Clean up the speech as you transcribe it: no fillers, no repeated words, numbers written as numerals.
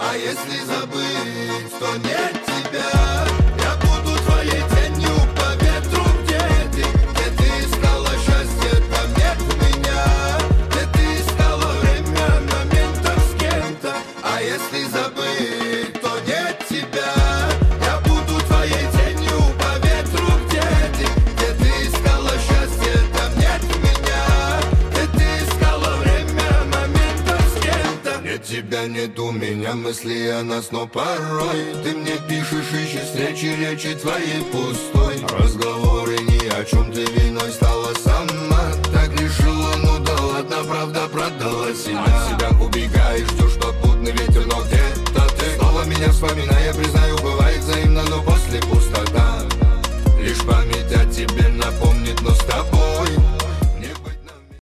А если забыть, то нет тебя. Я буду твоей тенью по ветру, где ты искала счастье, там нет меня. Где ты искала время моментов с кем-то. А если забыть, то нет тебя. Я буду твоей тенью по ветру, где ты искала счастье, там нет меня. Где ты искала время моментов с кем-то. Нет тебя, нет у меня мысли о нас, но порой ты мне пишешь, ищешь встречи, речи твоей пустой. Разговоры ни о чем, ты виной стала сам.